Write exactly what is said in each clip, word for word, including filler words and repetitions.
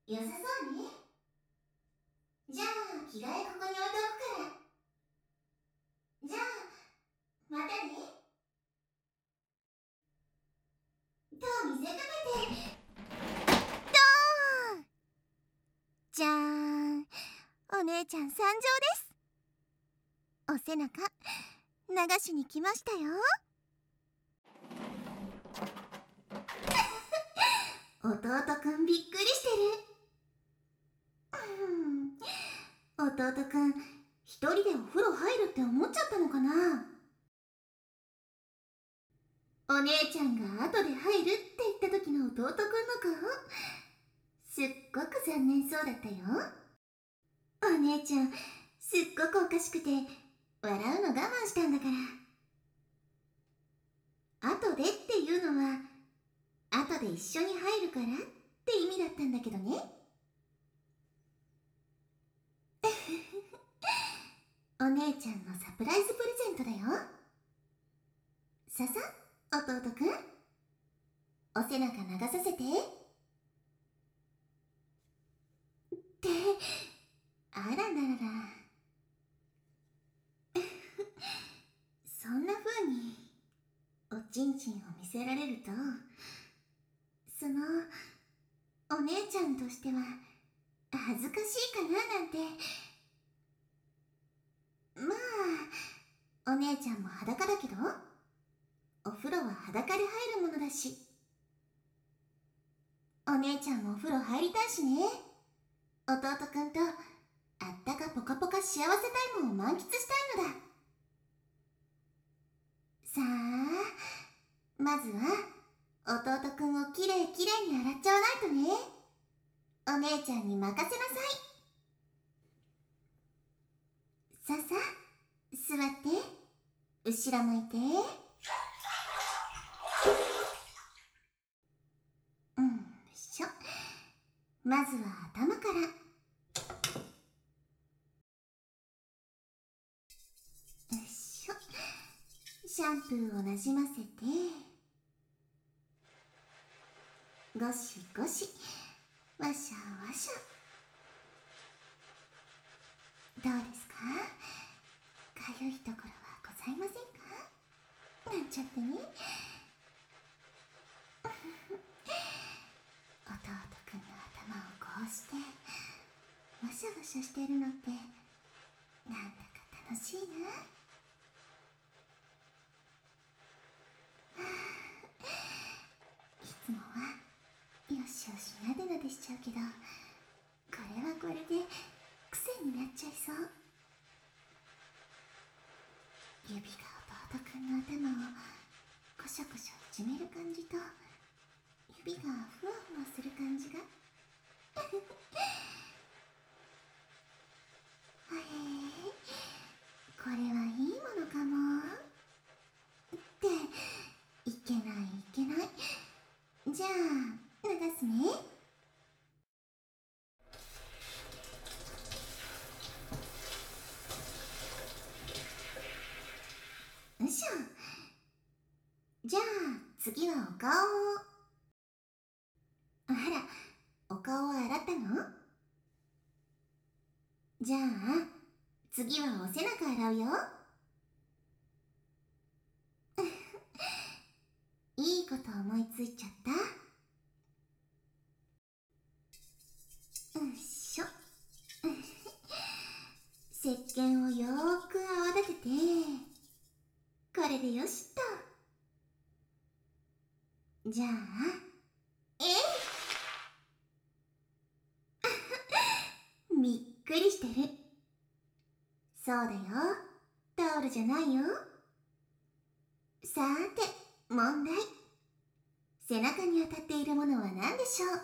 良さそうね。じゃあ着替えここに置いておくから。じゃあまたね。と見せかけて。ドーン。じゃーん。お姉ちゃん参上です。お背中流しに来ましたよ。弟くんびっくりしてる。うん、弟くん一人でお風呂入るって思っちゃったのかな。お姉ちゃんが後で入るって言った時の弟くんの顔、すっごく残念そうだったよ。お姉ちゃんすっごくおかしくて笑うの我慢したんだから。後でっていうのは後で一緒に入るからって意味だったんだけどね。お姉ちゃんのサプライズプレゼントだよ。ささ弟くん、お背中流させてって。あららららそんな風におちんちんを見せられると、そのお姉ちゃんとしては恥ずかしいかななんて。まあお姉ちゃんも裸だけどお風呂は裸で入るものだし、お姉ちゃんもお風呂入りたいしね。弟くんとあったかポカポカ幸せタイムを満喫したいのだ。さあまずは弟くんをきれいきれいに洗っちゃわないとね。お姉ちゃんに任せなさい。ささ座って後ろ向いて。うんしょ。まずは頭から。よいしょ。シャンプーをなじませてゴシゴシワシャワシャ。どうですか、かゆいところはございませんかなんちゃってね。弟くんの頭をこうしてワシャワシャしてるのってなんだか楽しいな。いつもはよしよしなでなでしちゃうけど、これはこれで癖になっちゃいそう。指が弟くんの頭をコショコショいじめる感じと、指がふわふわする感じがへえ、これはいいものかもっていけないいけない。じゃあ流すね。よいしょ。じゃあ次はお顔を。あら、お顔を洗ったの？じゃあ次はお背中洗うよ。いいこと思いついちゃった。よいしょ。石鹸をよーく泡立てて、これでよしっと。じゃあえいびっくりしてる。そうだよ、タオルじゃないよ。さーて問題、背中に当たっているものは何でしょう。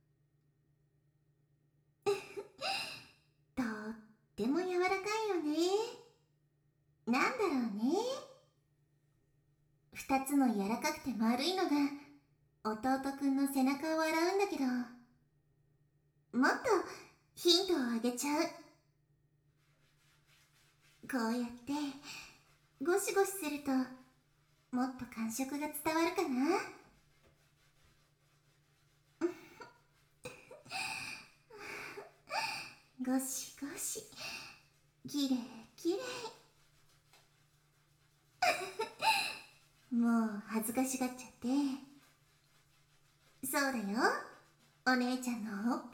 とっても柔らかいよね。なんだろうね。二つの柔らかくて丸いのが弟くんの背中を洗うんだけど、もっとヒントをあげちゃう。こうやってゴシゴシするともっと感触が伝わるかな。 ゴシゴシ、きれいきれい。もう恥ずかしがっちゃって。そうだよ、お姉ちゃんのおっぱ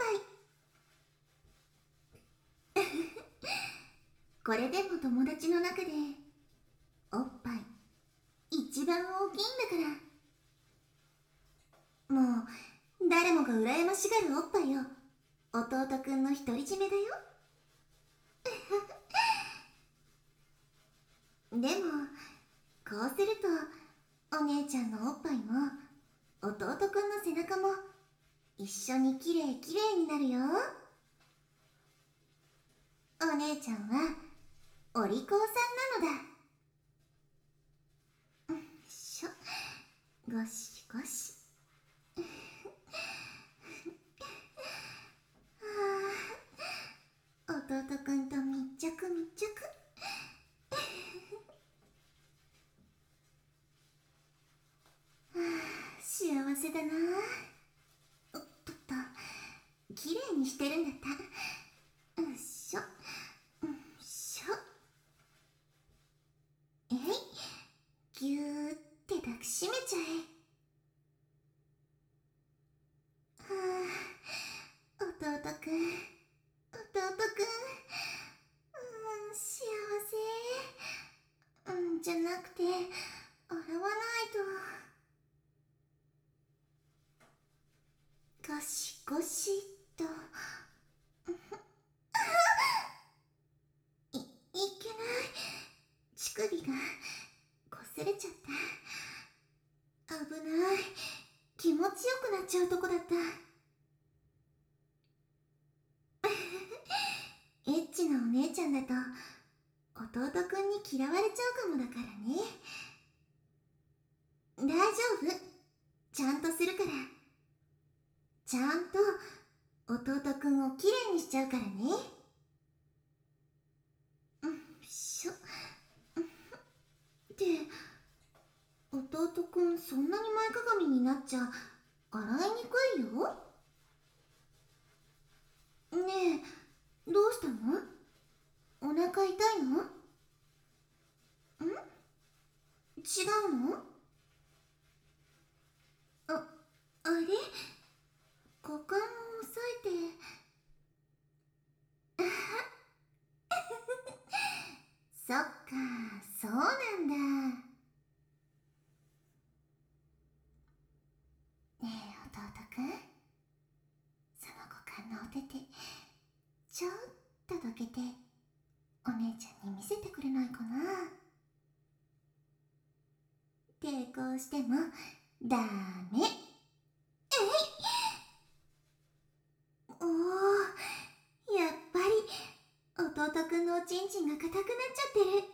い。これでも友達の中でおっぱい一番大きいんだから。もう誰もが羨ましがるおっぱいを弟くんの独り占めだよ。でもこうするとお姉ちゃんのおっぱいも弟くんの背中も一緒にきれいきれいになるよ。お姉ちゃんはお利口さんなのだ。よいしょ、ゴシゴシ。はあ、弟くんと密着密着。はあ、幸せだな。おっとっと、きれいにしてるんだった。よいしょ、よいしょ。えい、ぎゅーって抱きしめちゃえ。はあ、弟くん、弟くん、うん、幸せ。うんじゃなくて、洗わないと。ゴシゴシっと。い、いけない。乳首が擦れちゃった。危ない。気持ちよくなっちゃうとこだった。エッチなお姉ちゃんだと弟くんに嫌われちゃうかもだからね。大丈夫、ちゃんとするから。ちゃんと弟くんをきれいにしちゃうからね。よいしょ。って弟くんそんなに前かがみになっちゃ洗いにくいよ。ねえ、どうしたの？お腹痛いの？ん？違うの？あ、あれ？股間を押さえて。そっか、そうなんだ。ねえ、弟くん、その股間のお手手ちょっとどけてお姉ちゃんに見せてくれないかな。抵抗してもダメ。えい！おー、やっぱり弟くんのおちんちんが硬くなっちゃって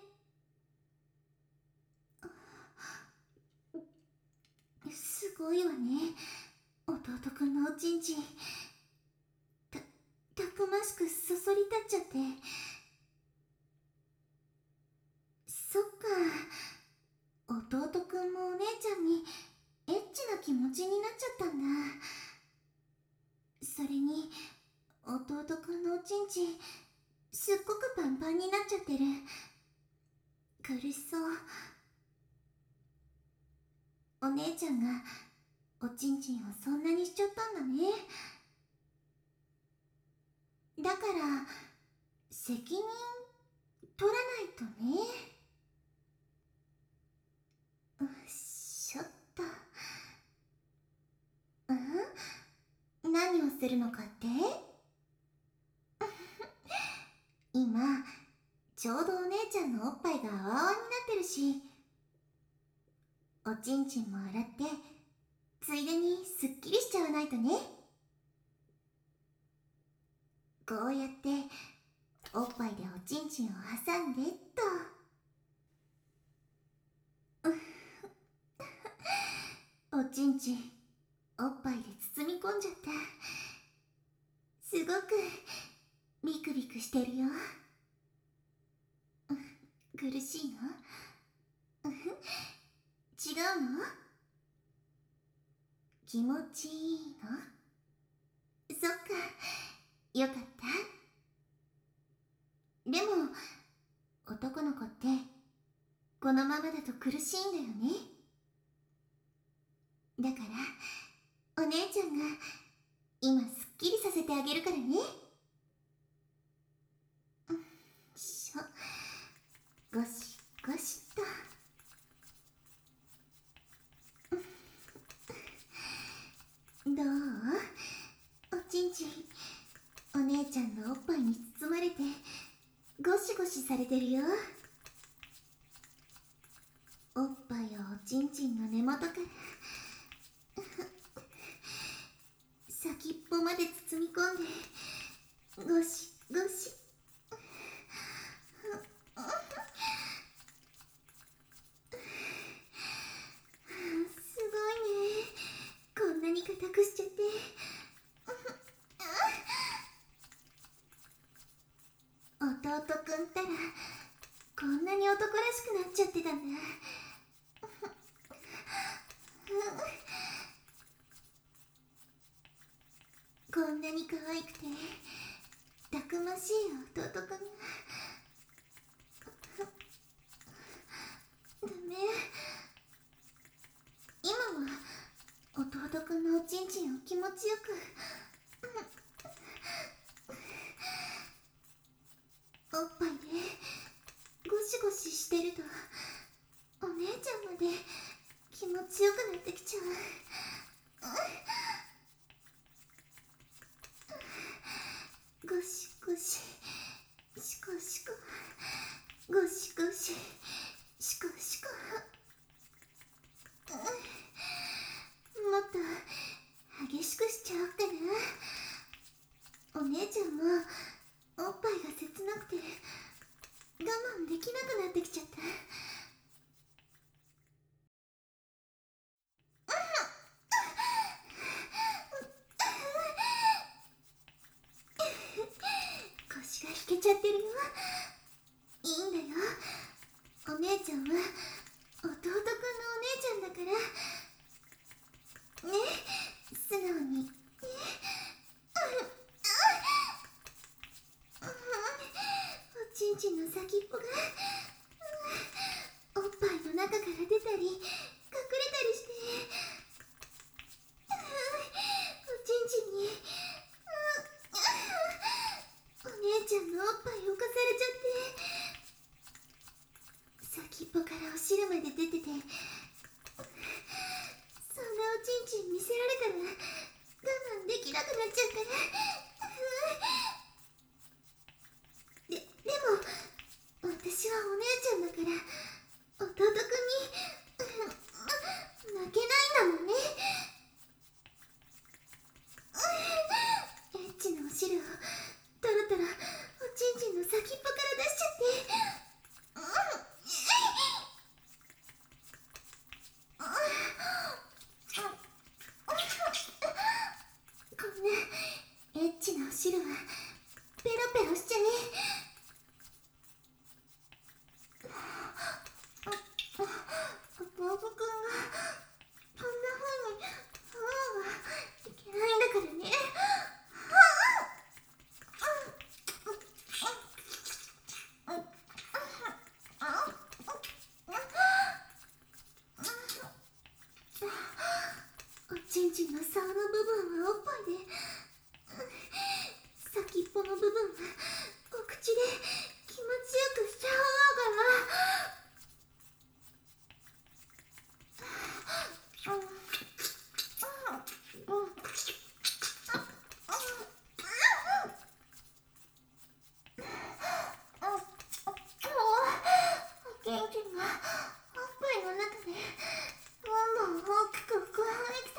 る。すごいわね、弟くんのおちんちん。た、たくましくそそり立っちゃって。そっか、弟くんもお姉ちゃんにエッチな気持ちになっちゃったんだ。それに弟くんのおちんちんすっごくパンパンになっちゃってる。苦しそう。お姉ちゃんがおちんちんをそんなにしちゃったんだね。だから責任取らないとね。よいしょっと。うん？何をするのかって？今ちょうどお姉ちゃんのおっぱいがあわあわになってるし、おちんちんも洗ってついでにすっきりしちゃわないとね。こうやっておっぱいでおちんちんを挟んでっと。おちんちんおっぱいで包み込んじゃった。すごくビクビクしてるよ。苦しいの？違うの？気持ちいいの？そっか、よかった。 苦しいんだよね。だからお姉ちゃんが今すっきりさせてあげるからね。よいしょ、ゴシゴシっと。どう？おちんちん、お姉ちゃんのおっぱいに包まれてゴシゴシされてるよ。おっぱいをおちんちんの根元から先っぽまで包み込んでゴシゴシ。すごいね、こんなに硬くしちゃって。弟くんったらこんなに男らしくなっちゃってたんだ。こんなに可愛くてたくましい弟くんがダメ。今は弟くんのおちんちんを気持ちよくおっぱいでゴシゴシしてるとお姉ちゃんまで気持ちよくなってきちゃう。ゴシゴシシコシコ、ゴシゴシシコシコ。もっと激しくしちゃおうかな。お姉ちゃんもおっぱいが切なくて我慢できなくなってきちゃった。腰が引けちゃってるよ。いいんだよ、お姉ちゃんは弟くんのお姉ちゃんだからね。素直にね。おちんちんの先っぽがおっぱいの中から出たり隠れたりしておちんちんにお姉ちゃんのおっぱいを浮かされちゃって、先っぽからお汁まで出てて、そんなおちんちん見せられたら我慢できなくなっちゃうから。で、でも私はお姉ちゃんだから弟くんに負けないんだもんね。エッチなお汁をトロトロおちんちんの先っぽから出しちゃってこんなエッチなお汁はペロペロしちゃえ。弟くんがこんな風に泡はいけないんだからね。おちんちんの竿の部分はおっぱいで、先っぽの部分はお口で気持ちよくしちゃおうかな。おちんちんがおっぱいの中でどんどん大きく膨らんできて、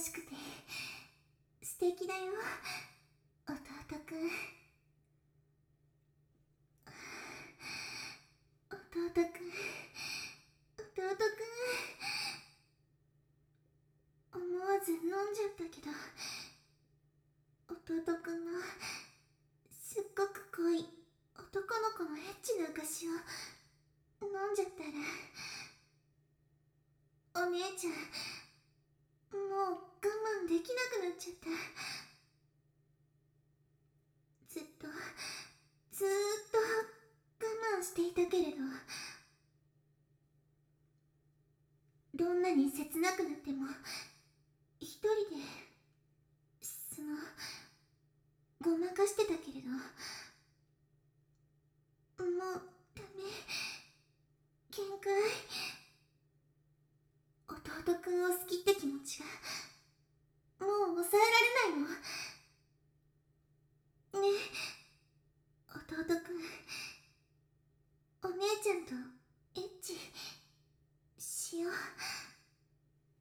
しくて素敵だよ、弟くん。弟くん、弟くん、思わず飲んじゃったけど、弟くんのすっごく濃い男の子のエッチな証を飲んじゃったら、お姉ちゃんもう我慢できなくなっちゃった。ずっとずーっと我慢していたけれど、どんなに切なくなっても一人でそのごまかしてたけれど、もうダメ、限界。弟くんを好きって気持ちがもう抑えられないの。